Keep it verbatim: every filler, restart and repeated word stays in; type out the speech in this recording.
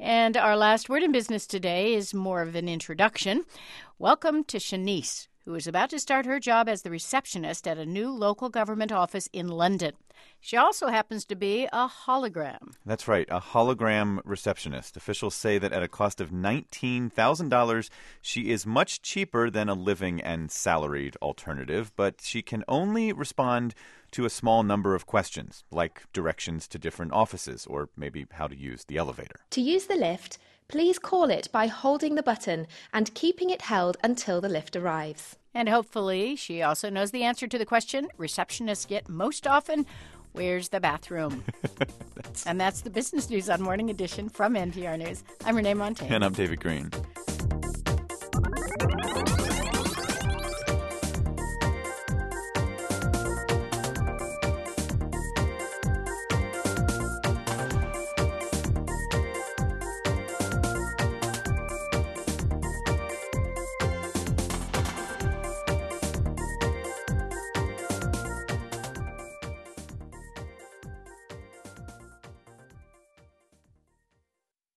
And our last word in business today is more of an introduction. Welcome to Shanice, who is about to start her job as the receptionist at a new local government office in London. She also happens to be a hologram. That's right, a hologram receptionist. Officials say that at a cost of nineteen thousand dollars, she is much cheaper than a living and salaried alternative, but she can only respond to a small number of questions, like directions to different offices or maybe how to use the elevator. To use the lift, please call it by holding the button and keeping it held until the lift arrives. And hopefully she also knows the answer to the question receptionists get most often, where's the bathroom? that's... And that's the business news on Morning Edition from N P R News. I'm Renee Montagne. And I'm David Green.